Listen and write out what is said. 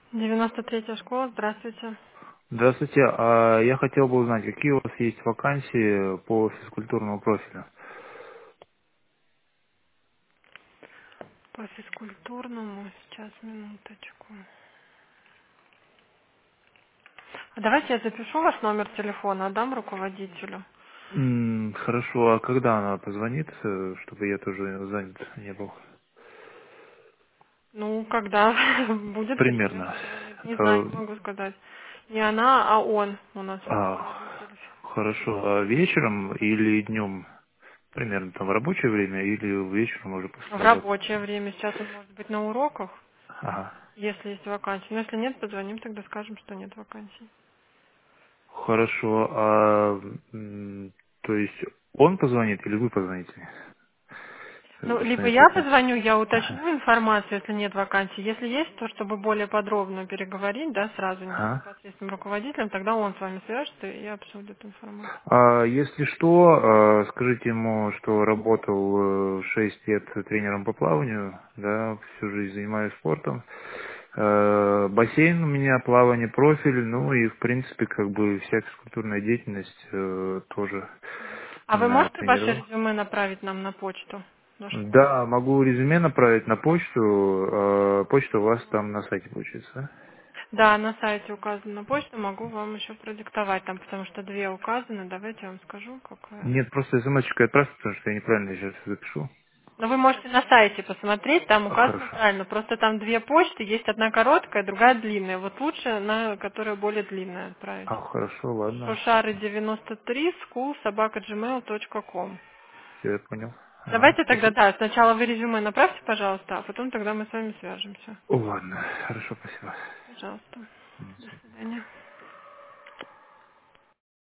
93-я школа, здравствуйте. Здравствуйте. Я хотел бы узнать, какие у вас есть вакансии по физкультурному профилю? По физкультурному, сейчас, минуточку. А давайте я запишу ваш номер телефона, отдам руководителю. Хорошо. А когда она позвонит, чтобы я тоже занят не был? Ну, когда будет время, Примерно. позвонит. Не знаю, Э, не могу сказать. Не она, а он у нас а, руководитель. Хорошо. А вечером или днем? Примерно там в рабочее время или вечером уже после В работы? рабочее время. Сейчас он может быть на уроках, Ага. если есть вакансии. Но если нет, позвоним, тогда скажем, что нет вакансий. Хорошо. То есть он позвонит или вы позвоните? Как Ну, бы либо что-нибудь я такое. позвоню, я уточню информацию, если нет вакансий. Если есть, то чтобы более подробно переговорить, да, сразу с Ага. непосредственным руководителем, тогда он с вами свяжется и обсудит информацию. Если что, скажите ему, что работал 6 лет тренером по плаванию, да, всю жизнь занимаюсь спортом. Бассейн у меня, плавание, профиль, ну и в принципе как бы вся физкультурная деятельность тоже А вы можете ваше тренировал. резюме направить нам на почту, на школу? Да, могу резюме направить на почту. Почта у вас там на сайте получится, да? Да, на сайте указана почта, могу вам еще продиктовать там, потому что две указаны. Давайте я вам скажу, какая. Нет, просто смс-очкой отправьте, потому что я неправильно сейчас запишу. Но вы можете на сайте посмотреть, там указано Хорошо. правильно. Просто там две почты, есть одна короткая, другая длинная. Вот лучше на которая более длинная отправить. Хорошо, ладно. Шушары 93 school@gmail.com. Все, я понял. Ага, Давайте тогда, спасибо. да, сначала вы резюме направьте, пожалуйста, а потом тогда мы с вами свяжемся. Ладно, хорошо, спасибо. Пожалуйста. До До свидания. свидания.